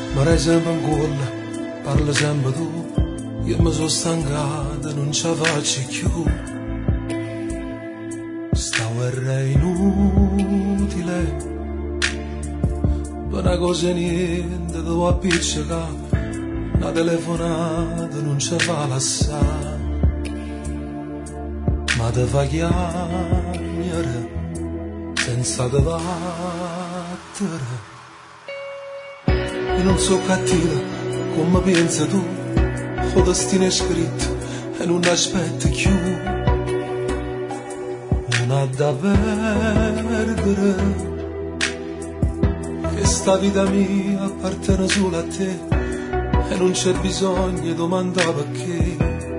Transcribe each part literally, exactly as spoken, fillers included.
Ma rai sempre in cuore, parla sempre tu. Io mi sono stancato, non ce la faccio più. Sta guerra è inutile, per una cosa niente, devo appiccicare. Una telefonata non ci fa lassare, ma te fa chiamare senza te battere. Io non so cattiva come pensi tu, il destino è scritto e non aspetti più. Non ha da perdere, che sta vita mia appartiene solo a te e non c'è bisogno di domandare perché.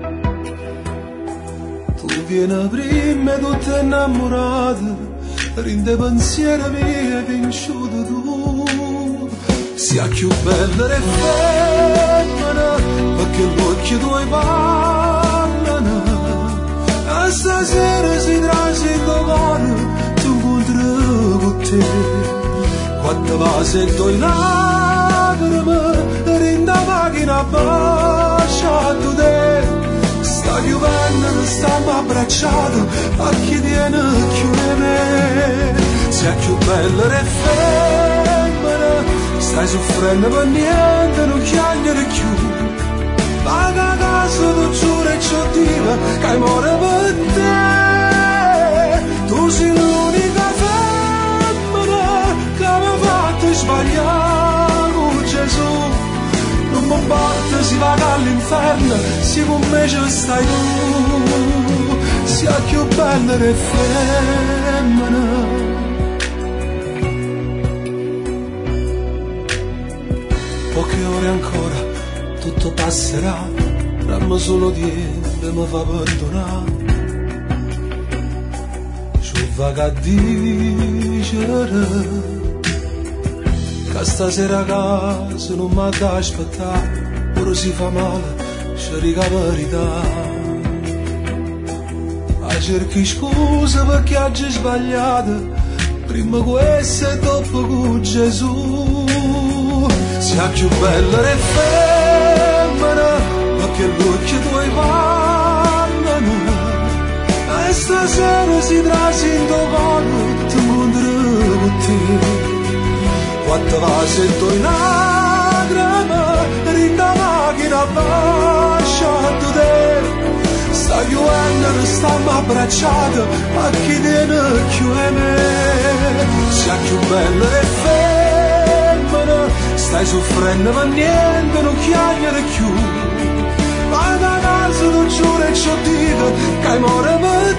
Tu vieni prima e tu ti innamorata, rinde pensiero mio e vinciuto tu. Sia più bella e femmina, perché gli occhi tuoi parlano. E stasera si trasi il tuo cuore, tu incontri con te. Quando va sento in lacrime, rinda macchina baciato te. Sta piovendo, stiamo abbracciati, a chi tiene più di me. Sia più bella e femmina, stai soffrendo per niente, non chiagliere più. Paga a casa, tu giuro e ci dico, che muore per te. Tu sei l'unica femmina che mi ha fatto sbagliare con Gesù. Non mi importa si va all'inferno, se con me ci stai tu. Sia più bella e femmina. Poche ore ancora, tutto passerà, rammo solo niente mi fa perdonare. Ci vaga a dicere che stasera a casa non mi da aspettare, ora si fa male, ci riga verità. A cerchi scusa perché oggi sbagliato, prima questo e dopo con Gesù. Sia più bella e femmina, perché gli occhi tuoi parlano. E stasera si trasi in tuo cuore, ti incontri con te. Quando va sento in lacrime, rinda macchina baciato te. Sta piovendo, stiamo abbracciati, a chi tiene più di me. Sia più bella e femmina, stai soffrendo per niente, non chiagliere più. Vai da casa, tu giuro e ci dico, che muore per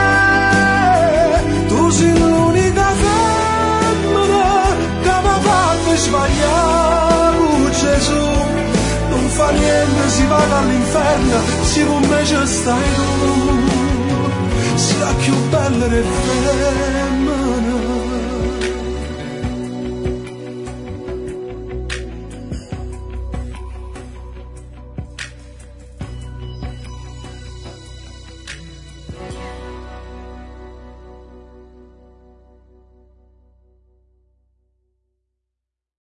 te. Tu sei l'unica femmina che mi ha fatto sbagliare con Gesù. Non fa niente, si va all'inferno, se con me ci stai tu. Sia più bella e femmina.